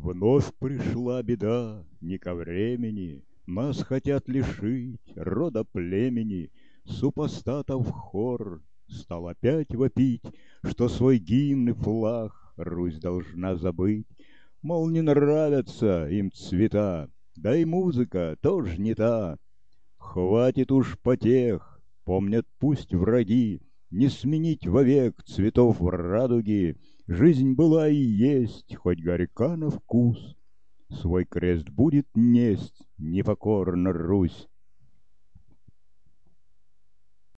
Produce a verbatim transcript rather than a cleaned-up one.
Вновь пришла беда, не ко времени, Нас хотят лишить рода племени. Супостатов хор стал опять вопить, Что свой гимн и флаг Русь должна забыть. Мол, не нравятся им цвета, Да и музыка тоже не та. Хватит уж потех, помнят пусть враги, Не сменить вовек цветов радуги. Жизнь была и есть, хоть горька на вкус. Свой крест будет несть непокорно Русь.